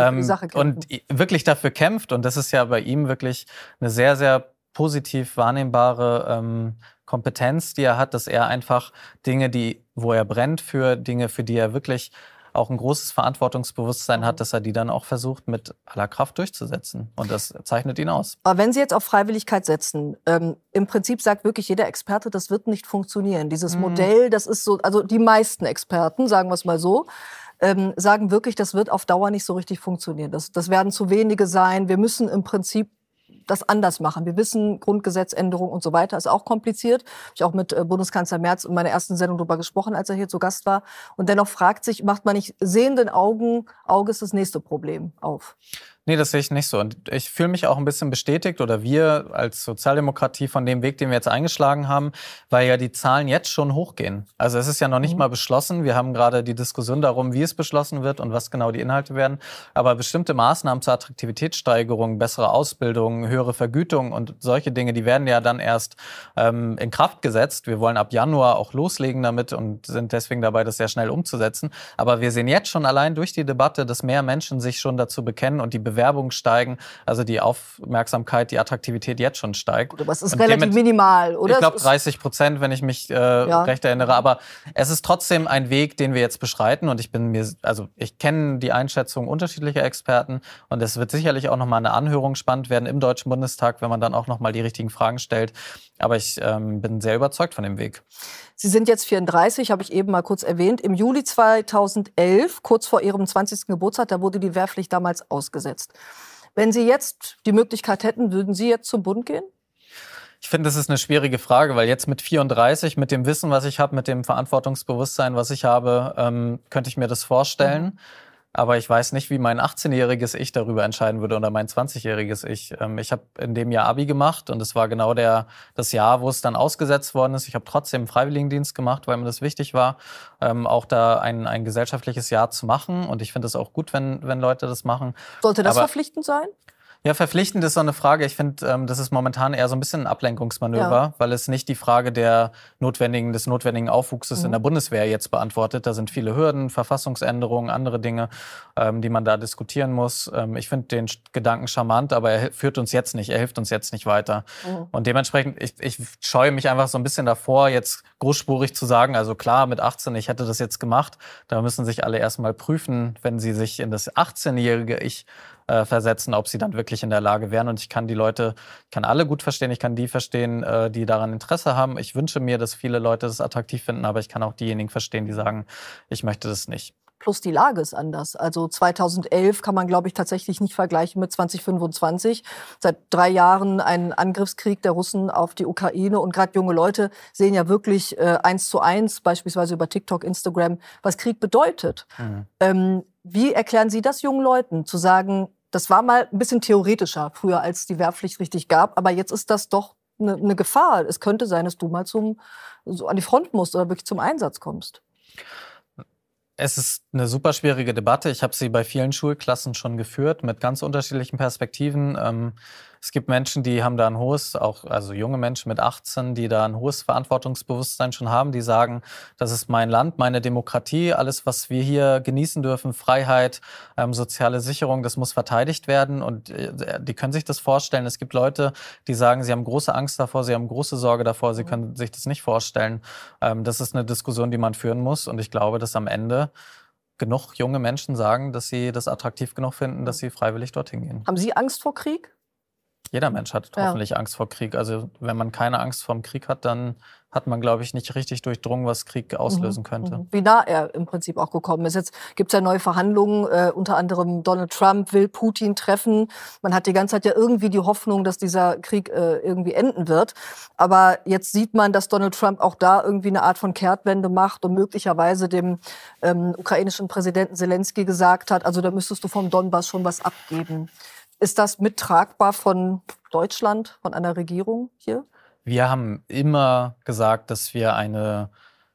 und wirklich dafür kämpft. Und das ist ja bei ihm wirklich eine sehr, sehr positiv wahrnehmbare Kompetenz, die er hat, dass er einfach Dinge, wo er brennt für Dinge, für die er wirklich auch ein großes Verantwortungsbewusstsein hat, dass er die dann auch versucht, mit aller Kraft durchzusetzen. Und das zeichnet ihn aus. Aber wenn Sie jetzt auf Freiwilligkeit setzen, im Prinzip sagt wirklich jeder Experte, das wird nicht funktionieren. Dieses Modell, das ist so, also die meisten Experten, sagen wir es mal so, sagen wirklich, das wird auf Dauer nicht so richtig funktionieren. Das werden zu wenige sein. Wir müssen im Prinzip das anders machen. Wir wissen, Grundgesetzänderung und so weiter ist auch kompliziert. Habe ich auch mit Bundeskanzler Merz in meiner ersten Sendung darüber gesprochen, als er hier zu Gast war. Und dennoch fragt sich, macht man nicht sehenden Auges das nächste Problem auf? Nee, das sehe ich nicht so. Und ich fühle mich auch ein bisschen bestätigt, oder wir als Sozialdemokratie, von dem Weg, den wir jetzt eingeschlagen haben, weil ja die Zahlen jetzt schon hochgehen. Also es ist ja noch nicht mal beschlossen. Wir haben gerade die Diskussion darum, wie es beschlossen wird und was genau die Inhalte werden. Aber bestimmte Maßnahmen zur Attraktivitätssteigerung, bessere Ausbildung, höhere Vergütung und solche Dinge, die werden ja dann erst in Kraft gesetzt. Wir wollen ab Januar auch loslegen damit und sind deswegen dabei, das sehr schnell umzusetzen. Aber wir sehen jetzt schon allein durch die Debatte, dass mehr Menschen sich schon dazu bekennen und die Bewerbungen steigen, also die Aufmerksamkeit, die Attraktivität jetzt schon steigt. Gut, aber es ist relativ minimal, oder? Ich glaube 30%, wenn ich mich recht erinnere. Aber es ist trotzdem ein Weg, den wir jetzt beschreiten. Und ich kenne die Einschätzung unterschiedlicher Experten. Und es wird sicherlich auch nochmal eine Anhörung spannend werden im Deutschen Bundestag, wenn man dann auch nochmal die richtigen Fragen stellt. Aber ich bin sehr überzeugt von dem Weg. Sie sind jetzt 34, habe ich eben mal kurz erwähnt. Im Juli 2011, kurz vor Ihrem 20. Geburtstag, da wurde die Wehrpflicht damals ausgesetzt. Wenn Sie jetzt die Möglichkeit hätten, würden Sie jetzt zum Bund gehen? Ich finde, das ist eine schwierige Frage, weil jetzt mit 34, mit dem Wissen, was ich habe, mit dem Verantwortungsbewusstsein, was ich habe, könnte ich mir das vorstellen. Aber ich weiß nicht, wie mein 18-jähriges Ich darüber entscheiden würde oder mein 20-jähriges Ich. Ich habe in dem Jahr Abi gemacht und es war genau das Jahr, wo es dann ausgesetzt worden ist. Ich habe trotzdem Freiwilligendienst gemacht, weil mir das wichtig war, auch da ein gesellschaftliches Jahr zu machen. Und ich finde es auch gut, wenn Leute das machen. Sollte das verpflichtend sein? Ja, verpflichtend ist so eine Frage. Ich finde, das ist momentan eher so ein bisschen ein Ablenkungsmanöver, weil es nicht die Frage des notwendigen Aufwuchses in der Bundeswehr jetzt beantwortet. Da sind viele Hürden, Verfassungsänderungen, andere Dinge, die man da diskutieren muss. Ich finde den Gedanken charmant, aber er hilft uns jetzt nicht weiter. Und dementsprechend, ich scheue mich einfach so ein bisschen davor, jetzt großspurig zu sagen, also klar, mit 18, ich hätte das jetzt gemacht. Da müssen sich alle erstmal prüfen, wenn sie sich in das 18-jährige Ich versetzen, ob sie dann wirklich in der Lage wären. Und ich kann alle gut verstehen, ich kann die verstehen, die daran Interesse haben. Ich wünsche mir, dass viele Leute das attraktiv finden, aber ich kann auch diejenigen verstehen, die sagen, ich möchte das nicht. Plus die Lage ist anders. Also 2011 kann man, glaube ich, tatsächlich nicht vergleichen mit 2025. Seit 3 Jahren ein Angriffskrieg der Russen auf die Ukraine. Und gerade junge Leute sehen ja wirklich 1:1, beispielsweise über TikTok, Instagram, was Krieg bedeutet. Wie erklären Sie das jungen Leuten, zu sagen, das war mal ein bisschen theoretischer früher, als die Wehrpflicht richtig gab, aber jetzt ist das doch eine Gefahr. Es könnte sein, dass du mal so an die Front musst oder wirklich zum Einsatz kommst. Es ist eine super schwierige Debatte. Ich habe sie bei vielen Schulklassen schon geführt, mit ganz unterschiedlichen Perspektiven. Es gibt Menschen, die haben da also junge Menschen mit 18, die da ein hohes Verantwortungsbewusstsein schon haben, die sagen, das ist mein Land, meine Demokratie, alles, was wir hier genießen dürfen, Freiheit, soziale Sicherung, das muss verteidigt werden. Und die können sich das vorstellen. Es gibt Leute, die sagen, sie haben große Angst davor, sie haben große Sorge davor, sie können sich das nicht vorstellen. Das ist eine Diskussion, die man führen muss. Und ich glaube, dass am Ende genug junge Menschen sagen, dass sie das attraktiv genug finden, dass sie freiwillig dorthin gehen. Haben Sie Angst vor Krieg? Jeder Mensch hat hoffentlich Angst vor Krieg. Also wenn man keine Angst vor dem Krieg hat, dann hat man, glaube ich, nicht richtig durchdrungen, was Krieg auslösen könnte. Wie nah er im Prinzip auch gekommen ist. Jetzt gibt es ja neue Verhandlungen, unter anderem Donald Trump will Putin treffen. Man hat die ganze Zeit ja irgendwie die Hoffnung, dass dieser Krieg irgendwie enden wird. Aber jetzt sieht man, dass Donald Trump auch da irgendwie eine Art von Kehrtwende macht und möglicherweise dem ukrainischen Präsidenten Zelensky gesagt hat, also da müsstest du vom Donbass schon was abgeben. Ist das mittragbar von Deutschland, von einer Regierung hier? Wir haben immer gesagt, dass wir eine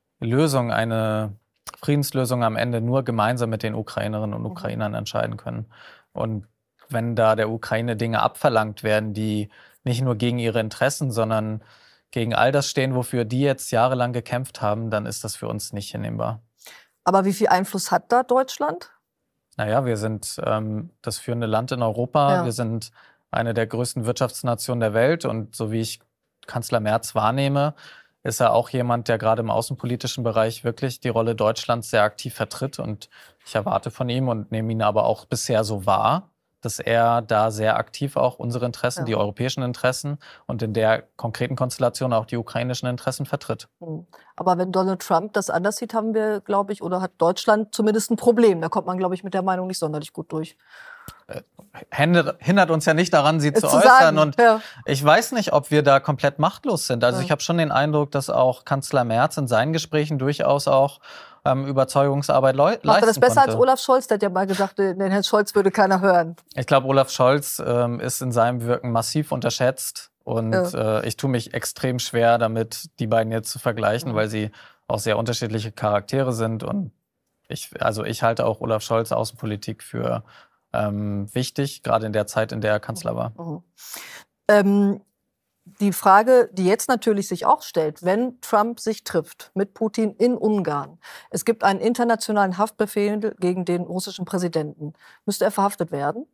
Friedenslösung am Ende nur gemeinsam mit den Ukrainerinnen und Ukrainern entscheiden können. Und wenn da der Ukraine Dinge abverlangt werden, die nicht nur gegen ihre Interessen, sondern gegen all das stehen, wofür die jetzt jahrelang gekämpft haben, dann ist das für uns nicht hinnehmbar. Aber wie viel Einfluss hat da Deutschland? Naja, wir sind das führende Land in Europa. Ja. Wir sind eine der größten Wirtschaftsnationen der Welt. Und so wie ich Kanzler Merz wahrnehme, ist er auch jemand, der gerade im außenpolitischen Bereich wirklich die Rolle Deutschlands sehr aktiv vertritt. Und ich erwarte von ihm und nehme ihn aber auch bisher so wahr, dass er da sehr aktiv auch unsere Interessen, die europäischen Interessen und in der konkreten Konstellation auch die ukrainischen Interessen vertritt. Aber wenn Donald Trump das anders sieht, haben wir, glaube ich, oder hat Deutschland zumindest ein Problem. Da kommt man, glaube ich, mit der Meinung nicht sonderlich gut durch. Hindert uns ja nicht daran, sie zu äußern. Und ich weiß nicht, ob wir da komplett machtlos sind. Also ich habe schon den Eindruck, dass auch Kanzler Merz in seinen Gesprächen durchaus auch Überzeugungsarbeit leisten konnte. Macht er das besser als Olaf Scholz? Der hat ja mal gesagt, den Herrn Scholz würde keiner hören. Ich glaube, Olaf Scholz ist in seinem Wirken massiv unterschätzt. Und ich tue mich extrem schwer damit, die beiden jetzt zu vergleichen, weil sie auch sehr unterschiedliche Charaktere sind. Und ich halte auch Olaf Scholz Außenpolitik für wichtig, gerade in der Zeit, in der er Kanzler war. Die Frage, die jetzt natürlich sich auch stellt, wenn Trump sich trifft mit Putin in Ungarn, es gibt einen internationalen Haftbefehl gegen den russischen Präsidenten, müsste er verhaftet werden?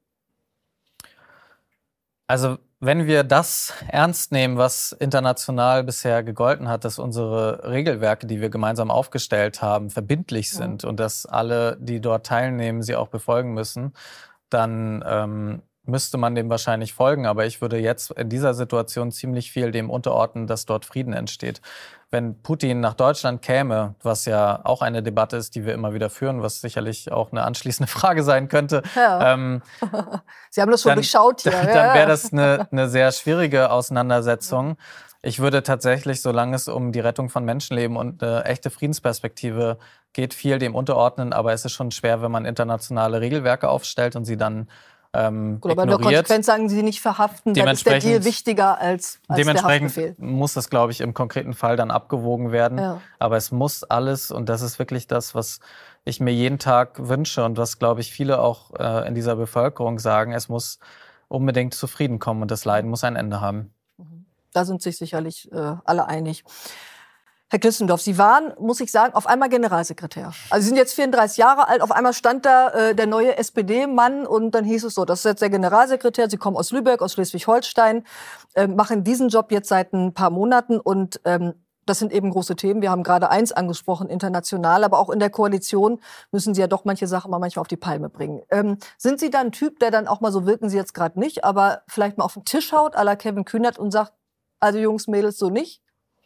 Also wenn wir das ernst nehmen, was international bisher gegolten hat, dass unsere Regelwerke, die wir gemeinsam aufgestellt haben, verbindlich sind und dass alle, die dort teilnehmen, sie auch befolgen müssen, dann müsste man dem wahrscheinlich folgen. Aber ich würde jetzt in dieser Situation ziemlich viel dem unterordnen, dass dort Frieden entsteht. Wenn Putin nach Deutschland käme, was ja auch eine Debatte ist, die wir immer wieder führen, was sicherlich auch eine anschließende Frage sein könnte. Ja. Sie haben das schon durchschaut hier. Dann wäre das eine sehr schwierige Auseinandersetzung. Ich würde tatsächlich, solange es um die Rettung von Menschenleben und eine echte Friedensperspektive geht, viel dem unterordnen. Aber es ist schon schwer, wenn man internationale Regelwerke aufstellt und sie dann gut, aber in der Konsequenz sagen Sie nicht verhaften, dann ist der Deal wichtiger als der Haftbefehl. Muss das, glaube ich, im konkreten Fall dann abgewogen werden. Ja. Aber es muss alles, und das ist wirklich das, was ich mir jeden Tag wünsche und was, glaube ich, viele auch in dieser Bevölkerung sagen, es muss unbedingt zu Frieden kommen und das Leiden muss ein Ende haben. Da sind sich sicherlich alle einig. Herr Klissendorf, Sie waren, muss ich sagen, auf einmal Generalsekretär. Also Sie sind jetzt 34 Jahre alt, auf einmal stand da der neue SPD-Mann und dann hieß es so, das ist jetzt der Generalsekretär, Sie kommen aus Lübeck, aus Schleswig-Holstein, machen diesen Job jetzt seit ein paar Monaten und das sind eben große Themen. Wir haben gerade eins angesprochen, international, aber auch in der Koalition müssen Sie ja doch manche Sachen mal manchmal auf die Palme bringen. Sind Sie dann ein Typ, der dann auch mal, so wirken Sie jetzt gerade nicht, aber vielleicht mal auf den Tisch haut, à la Kevin Kühnert und sagt, also Jungs, Mädels, so nicht?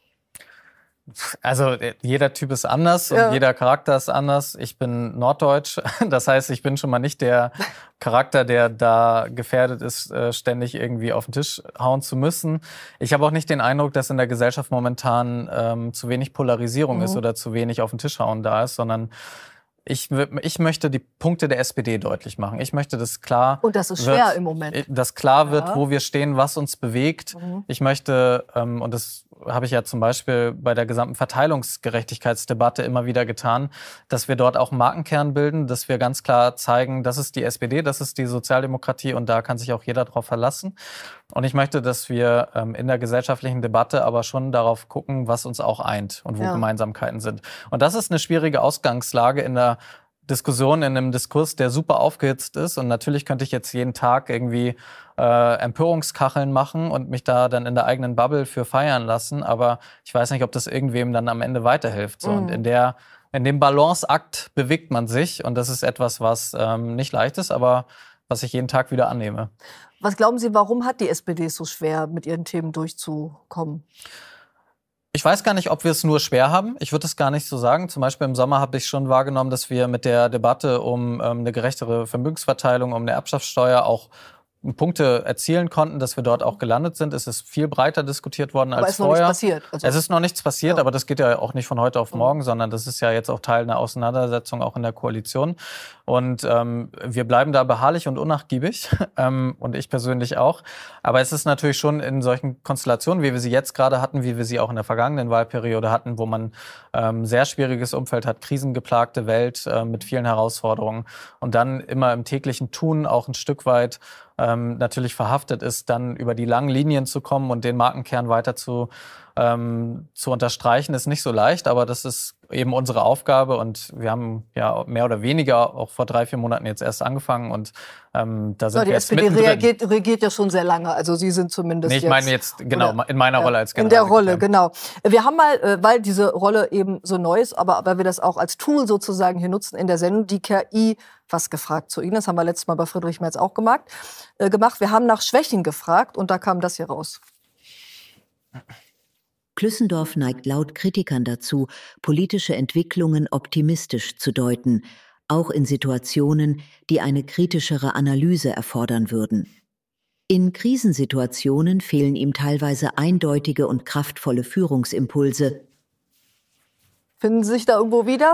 Also jeder Typ ist anders und jeder Charakter ist anders. Ich bin norddeutsch, das heißt, ich bin schon mal nicht der Charakter, der da gefährdet ist, ständig irgendwie auf den Tisch hauen zu müssen. Ich habe auch nicht den Eindruck, dass in der Gesellschaft momentan zu wenig Polarisierung ist oder zu wenig auf den Tisch hauen da ist, sondern ich möchte die Punkte der SPD deutlich machen. Ich möchte, dass klar und das ist schwer im Moment. Dass klar wird, wo wir stehen, was uns bewegt. Ich möchte, und das habe ich ja zum Beispiel bei der gesamten Verteilungsgerechtigkeitsdebatte immer wieder getan, dass wir dort auch einen Markenkern bilden, dass wir ganz klar zeigen, das ist die SPD, das ist die Sozialdemokratie und da kann sich auch jeder drauf verlassen. Und ich möchte, dass wir in der gesellschaftlichen Debatte aber schon darauf gucken, was uns auch eint und wo Gemeinsamkeiten sind. Und das ist eine schwierige Ausgangslage in der Diskussion, in einem Diskurs, der super aufgehitzt ist. Und natürlich könnte ich jetzt jeden Tag irgendwie Empörungskacheln machen und mich da dann in der eigenen Bubble für feiern lassen. Aber ich weiß nicht, ob das irgendwem dann am Ende weiterhilft. So. Und in dem Balanceakt bewegt man sich. Und das ist etwas, was nicht leicht ist, aber was ich jeden Tag wieder annehme. Was glauben Sie, warum hat die SPD es so schwer, mit ihren Themen durchzukommen? Ich weiß gar nicht, ob wir es nur schwer haben. Ich würde es gar nicht so sagen. Zum Beispiel im Sommer habe ich schon wahrgenommen, dass wir mit der Debatte um eine gerechtere Vermögensverteilung, um eine Erbschaftssteuer auch Punkte erzielen konnten, dass wir dort auch gelandet sind. Es ist viel breiter diskutiert worden als vorher. Aber es ist noch nichts passiert. Es ist noch nichts passiert, aber das geht ja auch nicht von heute auf morgen, sondern das ist ja jetzt auch Teil einer Auseinandersetzung auch in der Koalition. Und wir bleiben da beharrlich und unnachgiebig und ich persönlich auch. Aber es ist natürlich schon in solchen Konstellationen, wie wir sie jetzt gerade hatten, wie wir sie auch in der vergangenen Wahlperiode hatten, wo man sehr schwieriges Umfeld hat, krisengeplagte Welt mit vielen Herausforderungen und dann immer im täglichen Tun auch ein Stück weit natürlich verhaftet ist, dann über die langen Linien zu kommen und den Markenkern weiter zu unterstreichen, ist nicht so leicht, aber das ist eben unsere Aufgabe und wir haben ja mehr oder weniger auch vor 3-4 Monaten jetzt erst angefangen und da sind wir jetzt mittendrin. Die SPD regiert ja schon sehr lange, also Sie sind zumindest ich meine jetzt, genau, in meiner Rolle als Generalsekretär. In der Rolle, genau. Wir haben mal, weil diese Rolle eben so neu ist, aber weil wir das auch als Tool sozusagen hier nutzen in der Sendung, die KI was gefragt zu Ihnen. Das haben wir letztes Mal bei Friedrich Merz auch gemacht. Wir haben nach Schwächen gefragt und da kam das hier raus. Klüssendorf neigt laut Kritikern dazu, politische Entwicklungen optimistisch zu deuten, auch in Situationen, die eine kritischere Analyse erfordern würden. In Krisensituationen fehlen ihm teilweise eindeutige und kraftvolle Führungsimpulse. Finden Sie sich da irgendwo wieder?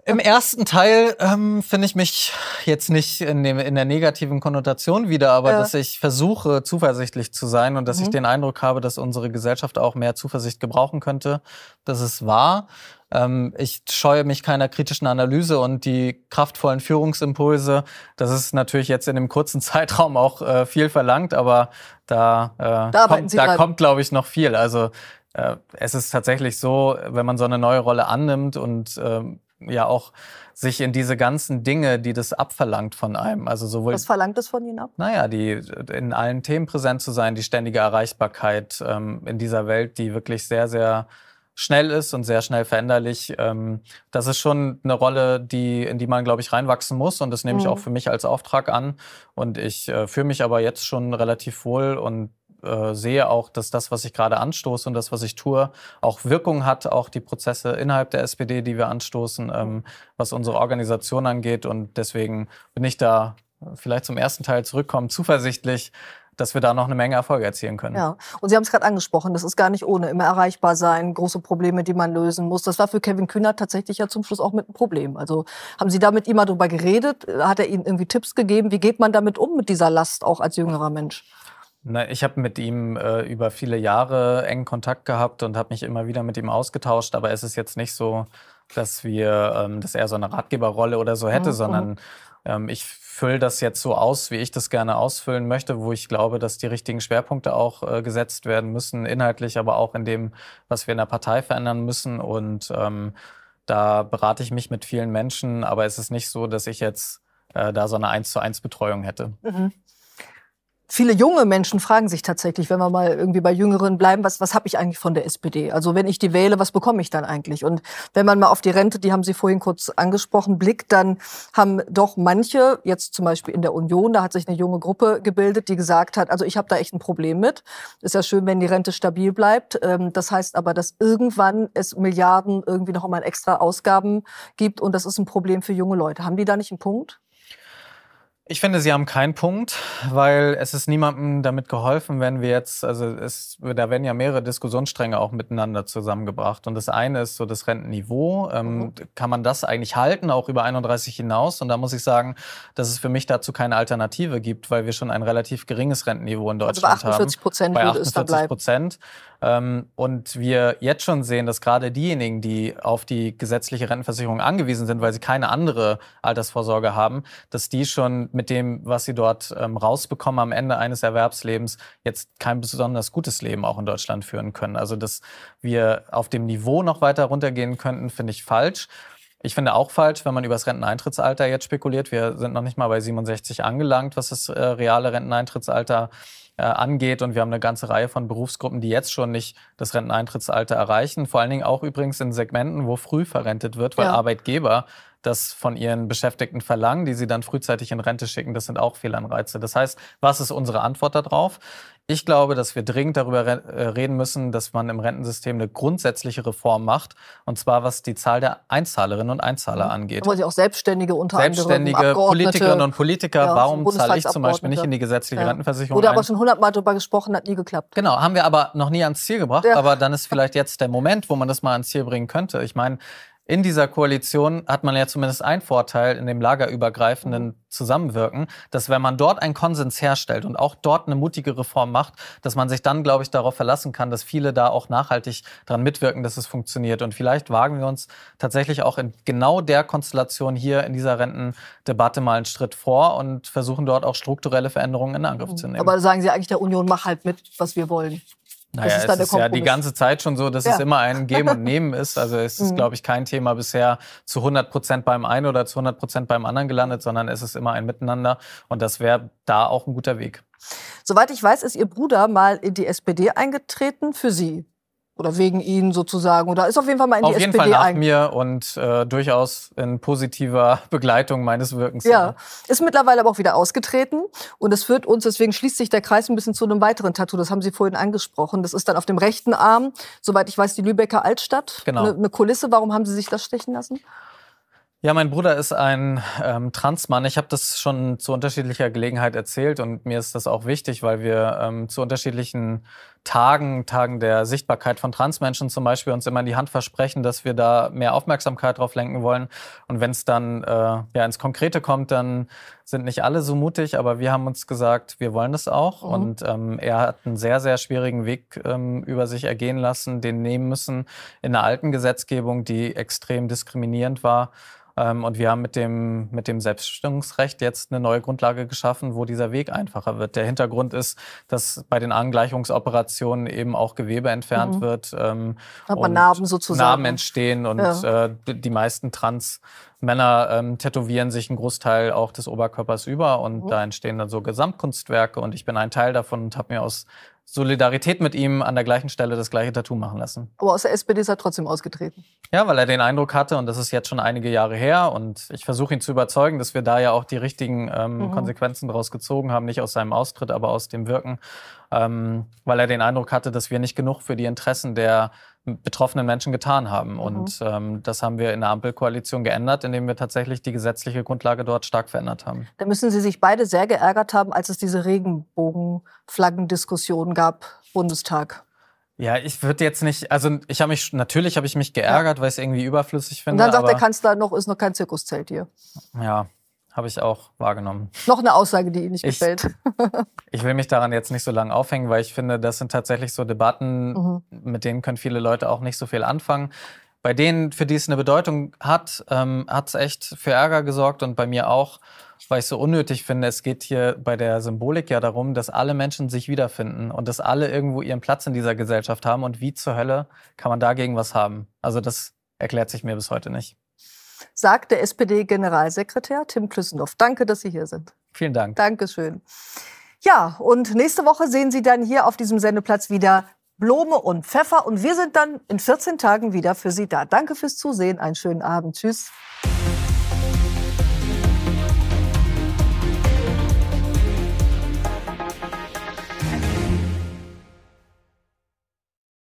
Im ersten Teil finde ich mich jetzt nicht in der negativen Konnotation wieder, aber dass ich versuche, zuversichtlich zu sein und dass ich den Eindruck habe, dass unsere Gesellschaft auch mehr Zuversicht gebrauchen könnte. Das ist wahr. Ich scheue mich keiner kritischen Analyse und die kraftvollen Führungsimpulse. Das ist natürlich jetzt in dem kurzen Zeitraum auch viel verlangt, aber da kommt, glaube ich, noch viel. Also es ist tatsächlich so, wenn man so eine neue Rolle annimmt und ja auch sich in diese ganzen Dinge, die das abverlangt von einem. Also sowohl, was verlangt es von Ihnen ab? Naja, in allen Themen präsent zu sein, die ständige Erreichbarkeit in dieser Welt, die wirklich sehr, sehr schnell ist und sehr schnell veränderlich. Das ist schon eine Rolle, in die man, glaube ich, reinwachsen muss. Und das nehme ich auch für mich als Auftrag an. Und ich fühle mich aber jetzt schon relativ wohl und sehe auch, dass das, was ich gerade anstoße und das, was ich tue, auch Wirkung hat, auch die Prozesse innerhalb der SPD, die wir anstoßen, was unsere Organisation angeht. Und deswegen bin ich da vielleicht zum ersten Teil zurückkommen, zuversichtlich, dass wir da noch eine Menge Erfolge erzielen können. Ja, und Sie haben es gerade angesprochen, das ist gar nicht ohne, immer erreichbar sein, große Probleme, die man lösen muss. Das war für Kevin Kühnert tatsächlich ja zum Schluss auch mit einem Problem. Also haben Sie da mit ihm mal drüber geredet? Hat er Ihnen irgendwie Tipps gegeben? Wie geht man damit um, mit dieser Last, auch als jüngerer Mensch? Na, ich habe mit ihm über viele Jahre engen Kontakt gehabt und habe mich immer wieder mit ihm ausgetauscht. Aber es ist jetzt nicht so, dass er so eine Ratgeberrolle oder so hätte, sondern ich fülle das jetzt so aus, wie ich das gerne ausfüllen möchte, wo ich glaube, dass die richtigen Schwerpunkte auch gesetzt werden müssen, inhaltlich, aber auch in dem, was wir in der Partei verändern müssen. Und da berate ich mich mit vielen Menschen, aber es ist nicht so, dass ich jetzt da so eine 1:1 Betreuung hätte. Viele junge Menschen fragen sich tatsächlich, wenn wir mal irgendwie bei Jüngeren bleiben, was habe ich eigentlich von der SPD? Also wenn ich die wähle, was bekomme ich dann eigentlich? Und wenn man mal auf die Rente, die haben Sie vorhin kurz angesprochen, blickt, dann haben doch manche, jetzt zum Beispiel in der Union, da hat sich eine junge Gruppe gebildet, die gesagt hat, also ich habe da echt ein Problem mit. Ist ja schön, wenn die Rente stabil bleibt. Das heißt aber, dass irgendwann es Milliarden irgendwie noch einmal extra Ausgaben gibt und das ist ein Problem für junge Leute. Haben die da nicht einen Punkt? Ich finde, Sie haben keinen Punkt, weil es ist niemandem damit geholfen, wenn wir jetzt, da werden ja mehrere Diskussionsstränge auch miteinander zusammengebracht. Und das eine ist so das Rentenniveau. Kann man das eigentlich halten, auch über 31 hinaus? Und da muss ich sagen, dass es für mich dazu keine Alternative gibt, weil wir schon ein relativ geringes Rentenniveau in Deutschland haben. Also bei 48% würde es da bleiben. Und wir jetzt schon sehen, dass gerade diejenigen, die auf die gesetzliche Rentenversicherung angewiesen sind, weil sie keine andere Altersvorsorge haben, dass die schon mit dem, was sie dort rausbekommen am Ende eines Erwerbslebens, jetzt kein besonders gutes Leben auch in Deutschland führen können. Also dass wir auf dem Niveau noch weiter runtergehen könnten, finde ich falsch. Ich finde auch falsch, wenn man über das Renteneintrittsalter jetzt spekuliert. Wir sind noch nicht mal bei 67 angelangt, was das reale Renteneintrittsalter angeht. Und wir haben eine ganze Reihe von Berufsgruppen, die jetzt schon nicht das Renteneintrittsalter erreichen. Vor allen Dingen auch übrigens in Segmenten, wo früh verrentet wird, weil Arbeitgeber das von ihren Beschäftigten verlangen, die sie dann frühzeitig in Rente schicken. Das sind auch Fehlanreize. Das heißt, was ist unsere Antwort darauf? Ich glaube, dass wir dringend darüber reden müssen, dass man im Rentensystem eine grundsätzliche Reform macht. Und zwar, was die Zahl der Einzahlerinnen und Einzahler angeht. Aber sie auch Selbstständige unter anderem, Selbstständige Politikerinnen und Politiker. Warum zahle ich zum Beispiel nicht in die gesetzliche Rentenversicherung Wurde aber schon 100-mal darüber gesprochen, hat nie geklappt. Genau, haben wir aber noch nie ans Ziel gebracht. Aber dann ist vielleicht jetzt der Moment, wo man das mal ans Ziel bringen könnte. Ich meine, in dieser Koalition hat man ja zumindest einen Vorteil in dem lagerübergreifenden Zusammenwirken, dass wenn man dort einen Konsens herstellt und auch dort eine mutige Reform macht, dass man sich dann, glaube ich, darauf verlassen kann, dass viele da auch nachhaltig daran mitwirken, dass es funktioniert. Und vielleicht wagen wir uns tatsächlich auch in genau der Konstellation hier in dieser Rentendebatte mal einen Schritt vor und versuchen dort auch strukturelle Veränderungen in Angriff zu nehmen. Aber sagen Sie eigentlich der Union, mach halt mit, was wir wollen. Naja, es ist ja die ganze Zeit schon so, dass es immer ein Geben und Nehmen ist. Also es ist, glaube ich, kein Thema bisher zu 100% beim einen oder zu 100% beim anderen gelandet, sondern es ist immer ein Miteinander. Und das wäre da auch ein guter Weg. Soweit ich weiß, ist Ihr Bruder mal in die SPD eingetreten für Sie. Oder wegen Ihnen sozusagen. Oder ist auf jeden Fall mal in die SPD eingetreten. Auf jeden Fall nach mir und durchaus in positiver Begleitung meines Wirkens. Ja, ist mittlerweile aber auch wieder ausgetreten. Und es führt uns, deswegen schließt sich der Kreis ein bisschen zu einem weiteren Tattoo. Das haben Sie vorhin angesprochen. Das ist dann auf dem rechten Arm, soweit ich weiß, die Lübecker Altstadt. Genau. Eine Kulisse. Warum haben Sie sich das stechen lassen? Ja, mein Bruder ist ein Transmann. Ich habe das schon zu unterschiedlicher Gelegenheit erzählt und mir ist das auch wichtig, weil wir zu unterschiedlichen Tagen der Sichtbarkeit von Transmenschen zum Beispiel uns immer in die Hand versprechen, dass wir da mehr Aufmerksamkeit drauf lenken wollen. Und wenn es dann ins Konkrete kommt, dann sind nicht alle so mutig, aber wir haben uns gesagt, wir wollen das auch. Und er hat einen sehr, sehr schwierigen Weg über sich ergehen lassen, den nehmen müssen in einer alten Gesetzgebung, die extrem diskriminierend war. Und wir haben mit dem Selbstbestimmungsrecht jetzt eine neue Grundlage geschaffen, wo dieser Weg einfacher wird. Der Hintergrund ist, dass bei den Angleichungsoperationen eben auch Gewebe entfernt wird. Hat man Narben sozusagen. Narben entstehen und die meisten Trans-Männer tätowieren sich einen Großteil auch des Oberkörpers über und da entstehen dann so Gesamtkunstwerke und ich bin ein Teil davon und habe mir aus Solidarität mit ihm an der gleichen Stelle das gleiche Tattoo machen lassen. Aber aus der SPD ist er trotzdem ausgetreten. Ja, weil er den Eindruck hatte, und das ist jetzt schon einige Jahre her, und ich versuche ihn zu überzeugen, dass wir da ja auch die richtigen Konsequenzen daraus gezogen haben, nicht aus seinem Austritt, aber aus dem Wirken, weil er den Eindruck hatte, dass wir nicht genug für die Interessen der betroffenen Menschen getan haben. Und das haben wir in der Ampelkoalition geändert, indem wir tatsächlich die gesetzliche Grundlage dort stark verändert haben. Da müssen Sie sich beide sehr geärgert haben, als es diese Regenbogenflaggendiskussion gab, Bundestag. Ja, ich würde jetzt nicht, also natürlich habe ich mich geärgert, weil ich es irgendwie überflüssig finde. Und dann sagt der Kanzler, ist noch kein Zirkuszelt hier. Ja, habe ich auch wahrgenommen. Noch eine Aussage, die Ihnen nicht gefällt. Ich will mich daran jetzt nicht so lange aufhängen, weil ich finde, das sind tatsächlich so Debatten, mit denen können viele Leute auch nicht so viel anfangen. Bei denen, für die es eine Bedeutung hat, hat es echt für Ärger gesorgt und bei mir auch, weil ich so unnötig finde. Es geht hier bei der Symbolik ja darum, dass alle Menschen sich wiederfinden und dass alle irgendwo ihren Platz in dieser Gesellschaft haben. Und wie zur Hölle kann man dagegen was haben? Also das erklärt sich mir bis heute nicht. Sagt der SPD-Generalsekretär Tim Klüssendorf. Danke, dass Sie hier sind. Vielen Dank. Dankeschön. Ja, und nächste Woche sehen Sie dann hier auf diesem Sendeplatz wieder Blome und Pfeffer. Und wir sind dann in 14 Tagen wieder für Sie da. Danke fürs Zusehen. Einen schönen Abend. Tschüss.